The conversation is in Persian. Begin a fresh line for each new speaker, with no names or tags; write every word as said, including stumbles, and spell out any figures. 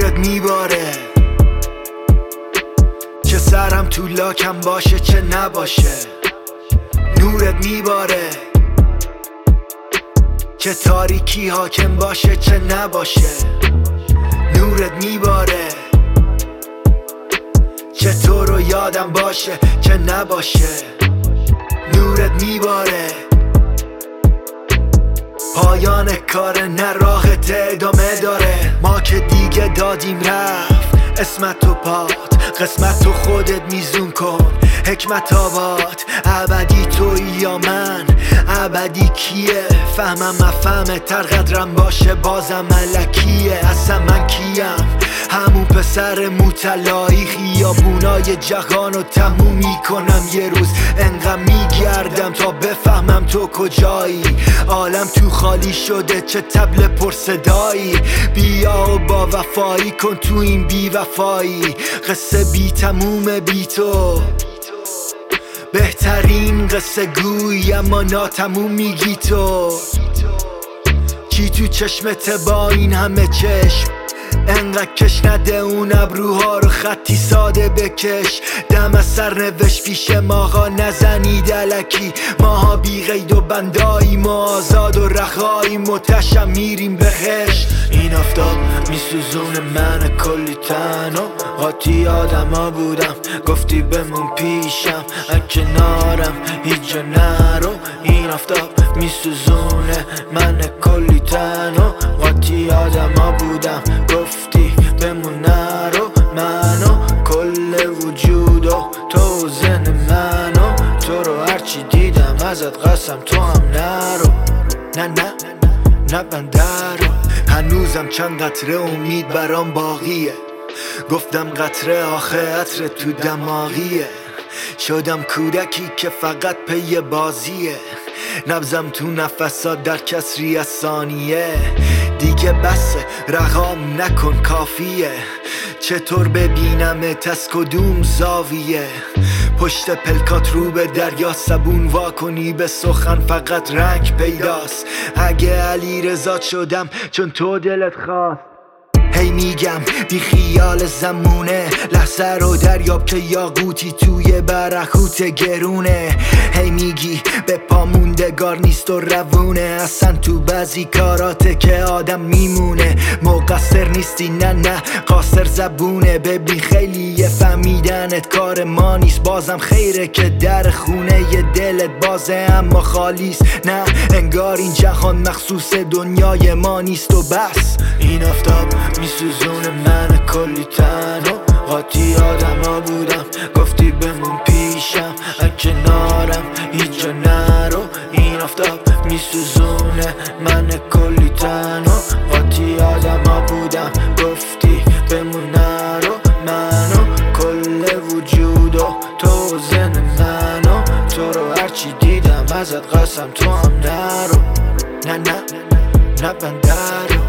نورت میباره، چه سرم تو لاکم باشه چه نباشه. نورت میباره، چه تاریکی حاکم باشه چه نباشه. نورت میباره، چه تو رو یادم باشه چه نباشه. نورت میباره، پایان کار نه راحت ادامه داره. ما که دیگه دادیم رفت اسمت و پات، قسمت تو خودت میزون کن. حکمت آباد ابدی توی یا من ابدی کیه؟ فهمم مفهمه تر قدرم باشه بازم ملکیه. اصلا من کیم؟ همون پسر موتلایی خیابونای جهانو تموم میکنم یه روز. انقدر میگردم تا بفهمم تو کجایی. عالم تو خالی شده چه طبل پر صدایی. بیا و با وفایی کن تو این بی وفایی. قصه بی تموم بی تو، بهترین قصه گوی اما ناتموم میگی تو. چی تو چشمت با این همه چشم؟ انقدر کش نده اون ابروها رو خطی ساده بکش. دم از سر نوشت پیش ماها نزنید الکی. ماها بی قید و بندایی، ما آزاد و رخایی. متشم میریم بهش. این آفتاب میسوزون من کلی تنها. قاطی آدم ها بودم گفتی بمون پیشم ان کنارم هیچ جا نرو. این آفتاب میسوزونه من کلی تنها. قاطی آدم ها بودم گفتی بمون نرو. منو کل وجود و تو ذهن منو، تو رو هرچی دیدم ازت قسم تو هم نرو. نه نه نه بنده رو. هنوزم چند قطره امید برام باقیه. گفتم قطره آخه عطر تو دماغیه. شدم کودکی که فقط پی بازیه. نبزم تو نفسات در کسری از ثانیه. دیگه بسه رقام نکن کافیه. چطور ببینمت از کدوم زاویه؟ پشت پلکات رو به دریا صبون وا کنی به سخن فقط رنگ پیداست. اگه علی رضا شدم چون تو دلت خواست. هی میگم بی خیال زمونه، لحظه رو دریاب که یاقوتی توی برهوت گرونه. هی میگی به پا موندگار نیست و روونه. اصلا تو بعضی کاراته که آدم میمونه. مقصر نیستی نه نه قاصر زبونه. ببین خیلی فهمیدنت کار ما نیست. بازم خیره که در خونه ی دلت بازه اما خالیست. نه انگار این جهان مخصوص دنیای ما نیست و بس. این آفتاب میسوزونه من کلی تنها. قاطی آدم ها بودم گفتی بمون پیشم ان کنارم هیچ جا نرو. این آفتاب میسوزونه من کلی تنها. قاطی آدم ها بودم گفتی بمون نرو. منو کل وجود و تو ذهن منو، تو رو هرچی دیدم ازت قسم تو هم نرو. نه نه نه بنده رو.